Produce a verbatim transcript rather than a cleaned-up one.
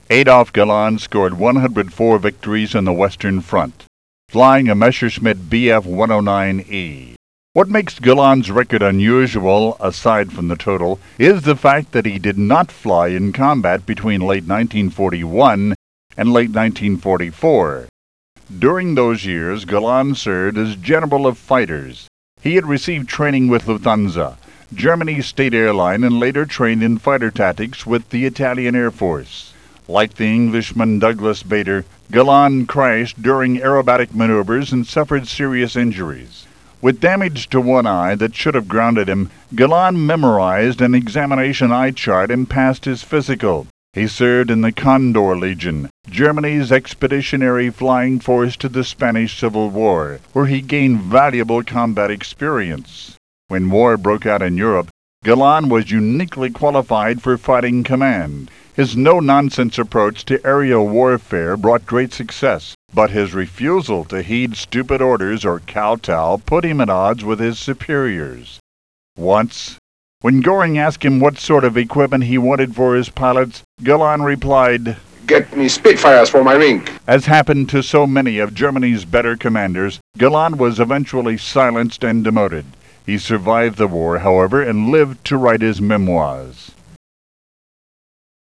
Adolf Galland scored one hundred four victories on the Western Front, flying a Messerschmitt B F one oh nine E. What makes Galland's record unusual, aside from the total, is the fact that he did not fly in combat between late nineteen forty-one and late nineteen forty-four. During those years, Galland served as General of Fighters. He had received training with Lufthansa, Germany's state airline, and later trained in fighter tactics with the Italian Air Force. Like the Englishman Douglas Bader, Galland crashed during aerobatic maneuvers and suffered serious injuries. With damage to one eye that should have grounded him, Galland memorized an examination eye chart and passed his physical. He served in the Condor Legion, Germany's expeditionary flying force to the Spanish Civil War, where he gained valuable combat experience. When war broke out in Europe, Galland was uniquely qualified for fighting command. His no-nonsense approach to aerial warfare brought great success, but his refusal to heed stupid orders or kowtow put him at odds with his superiors. Once, when Göring asked him what sort of equipment he wanted for his pilots, Galland replied, "Get me Spitfires for my rink." As happened to so many of Germany's better commanders, Galland was eventually silenced and demoted. He survived the war, however, and lived to write his memoirs.